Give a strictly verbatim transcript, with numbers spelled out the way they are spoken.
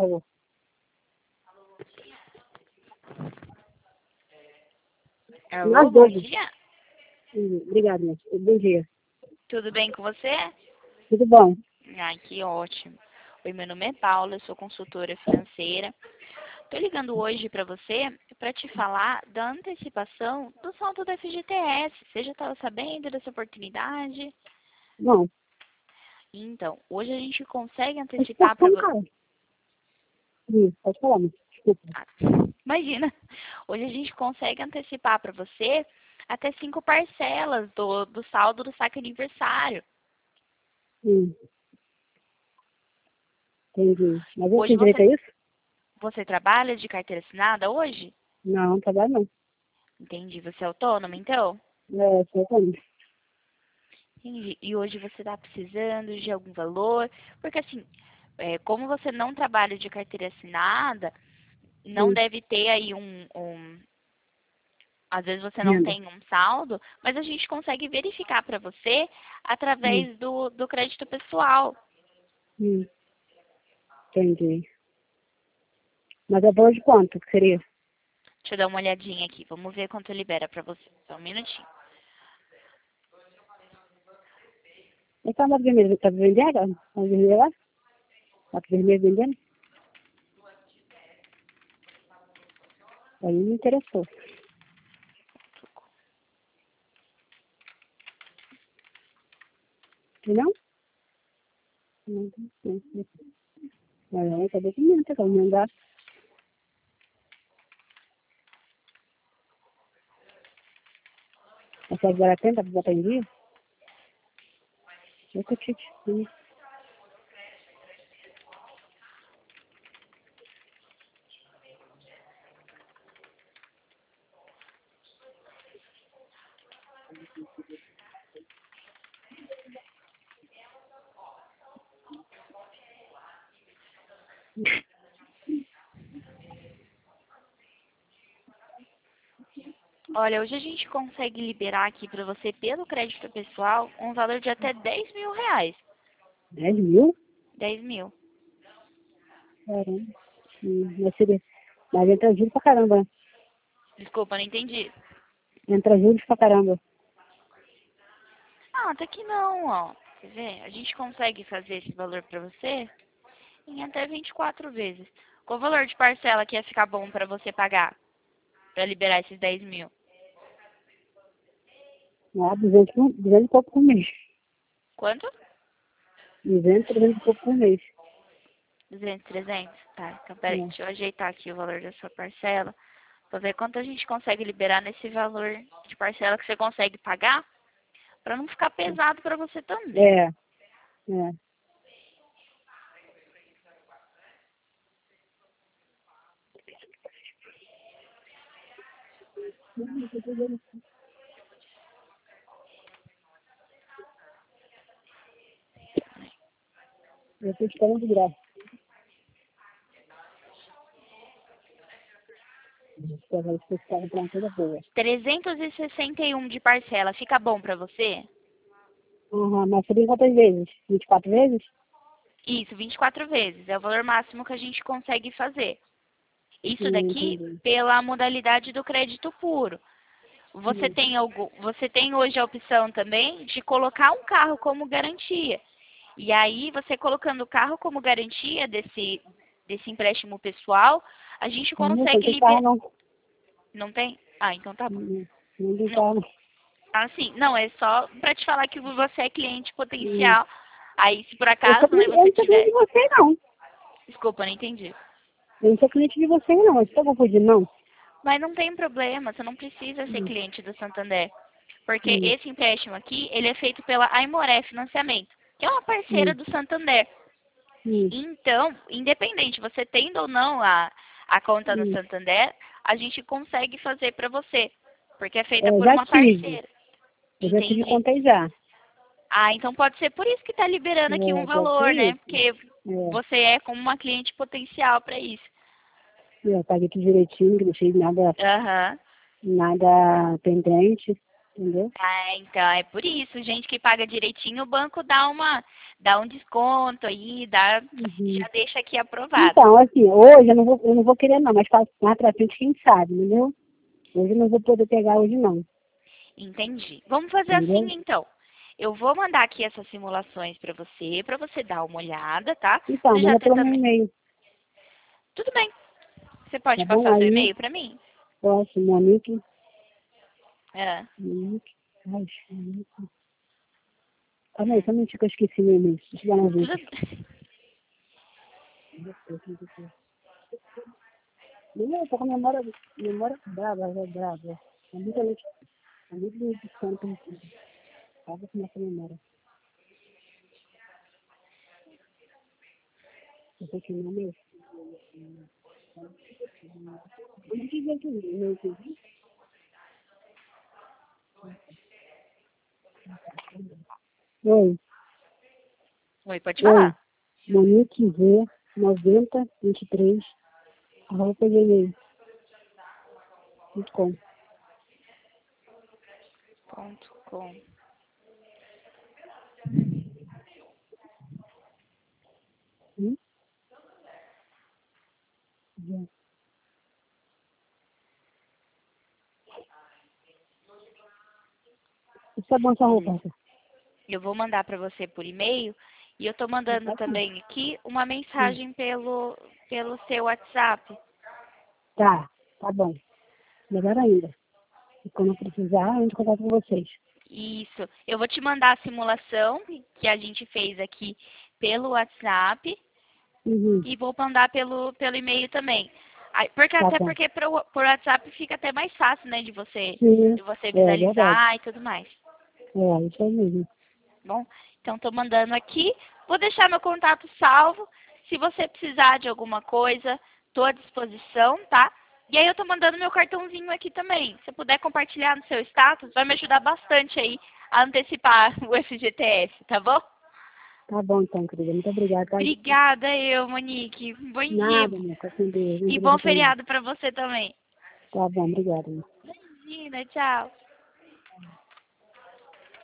favor. Alô, Nós bom dois. dia. Hum, Obrigada, moça. Bom dia. Tudo bem com você? Tudo bom? Ai, que ótimo. Oi, meu nome é Paula, eu sou consultora financeira. Estou ligando hoje para você para te falar da antecipação do saldo da F G T S. Você já estava sabendo dessa oportunidade? Não. Então, hoje a gente consegue antecipar para Antecipação, você. cara. Hum, pode falar, moça. Desculpa. Ah, imagina, hoje a gente consegue antecipar para você até cinco parcelas do, do saldo do saque aniversário. Hum, entendi. Mas eu Hoje tenho direito você, a isso? você trabalha de carteira assinada hoje? Não, não trabalho não. Entendi. Você é autônoma, então? É, sou também. Entendi. E hoje você está precisando de algum valor? Porque, assim, é, como você não trabalha de carteira assinada, não Hum, deve ter aí um, um... Às vezes você não renda. tem um saldo, mas a gente consegue verificar para você Hum, através do, do crédito pessoal. hum, entendi. Mas é valor de quanto que seria? Deixa eu dar uma olhadinha aqui. Vamos ver quanto libera para você. Só um minutinho. Essa moto vermelha tá vendendo? A moto vermelha lá? Moto vermelha vendendo? Aí me interessou. E não? Não, não, não. Mas aí tá documento, tá me andar. Essa agora tenta botar em dia? Eu tô te hum. Olha, hoje a gente consegue liberar aqui para você, pelo crédito pessoal, um valor de até dez mil reais. dez mil? dez mil. Caramba. Hum, mas, seria, mas entra juros pra caramba, né? Desculpa, não entendi. Entra juros pra caramba. Ah, até que não, ó. Quer ver? A gente consegue fazer esse valor para você em até vinte e quatro vezes. Qual o valor de parcela que ia ficar bom para você pagar? Para liberar esses dez mil? Ah, duzentos, por- duzentos e pouco por mês. Quanto? duzentos, trezentos e pouco por mês. duzentos, trezentos? Tá, então peraí, É. deixa eu ajeitar aqui o valor da sua parcela. Pra ver quanto a gente consegue liberar nesse valor de parcela que você consegue pagar. Pra não ficar pesado pra você também. É, é. Eu tô esperando de graça. Espero que esse carro pra uma coisa boa. trezentos e sessenta e um de parcela, fica bom pra você? Aham, mas seria quantas vezes? vinte e quatro vezes? Isso, vinte e quatro vezes. É o valor máximo que a gente consegue fazer. Isso Hum, daqui entendi. pela modalidade do crédito puro. Você Hum, tem, algo, você tem hoje a opção também de colocar um carro como garantia. E aí, você colocando o carro como garantia desse, desse empréstimo pessoal, a gente não, não consegue tem carro liberar. não. Não tem? Ah, então tá bom. Não, não tem Não, carro não. assim, não, é só pra te falar que você é cliente Hum. potencial. Aí, se por Eu sou acaso, né, cliente, eu você não sou cliente tiver. de você não. Desculpa, não entendi. Eu não sou cliente de você não. Você tá confundindo não? Mas não tem problema, você não precisa ser Hum, cliente do Santander. Porque hum, esse empréstimo aqui, ele é feito pela Aimoré Financiamento, que é uma parceira hum, do Santander. hum, Então, independente, você tendo ou não a, a conta no hum. Santander, a gente consegue fazer para você, porque é feita É, eu por já uma tive. parceira. Eu já tive Entendi. conta aí já. Ah, então pode ser por isso que está liberando aqui um É, pode ser valor, né? isso. Porque É, você é como uma cliente potencial para isso. eu paguei tudo direitinho, não deixei nada, Aham. nada pendente. entendeu? Ah, então é por isso, gente que paga direitinho, o banco dá uma, dá um desconto aí, dá, Uhum. já deixa aqui aprovado. Então, assim, hoje eu não vou, eu não vou querer não, mas mais pra frente quem sabe, entendeu? Hoje eu não vou poder pegar hoje não, Entendi. Vamos fazer entendeu? assim então. Eu vou mandar aqui essas simulações para você, para você dar uma olhada, tá? Então, Você já manda tem pelo meu também. e-mail, Tudo bem. Você pode tá bom? passar seu Aí, e-mail para mim? posso, Monique, Ah, Monique, ai, Monique. Calma aí, só um minutinho que eu esqueci meu e-mail, deixa eu dar uma vez. tudo. Menina, tô com a memória, memória brava, é brava. É muita leite, é muito leite de santo, acaba com essa memória. Eu sei que não é mesmo. Onde que vem aqui? Meu aqui? Oi, Oi, pode oi, falar. Monique V, noventa, vinte e três, arroba gmail ponto com. Ponto com. Hum? Já. Isso é bom essa Beleza. Roberta. Eu vou mandar para você por e-mail e eu tô mandando Tá bom. também aqui uma Hum. mensagem pelo pelo seu WhatsApp. Tá, tá bom. Melhor ainda. E quando eu precisar, eu entro em contato com vocês. Isso. Eu vou te mandar a simulação que a gente fez aqui pelo WhatsApp Uhum. e vou mandar pelo, pelo e-mail também. Aí, porque, Tá até bom. porque pro, por WhatsApp fica até mais fácil, né, de você, Sim, de você é verdade. visualizar e tudo mais. É, isso aí mesmo. Bom, então tô mandando aqui. Vou deixar meu contato salvo. Se você precisar de alguma coisa, tô à disposição, tá? E aí eu tô mandando meu cartãozinho aqui também. Se puder compartilhar no seu status, vai me ajudar bastante aí a antecipar o F G T S, tá bom? Tá bom então, querida. Muito obrigada, tá? Obrigada eu, Monique. Bom dia. Nada, meu. Fica com Deus. Um E beijo bom também. feriado pra você também. Tá bom, obrigada. Imagina, tchau.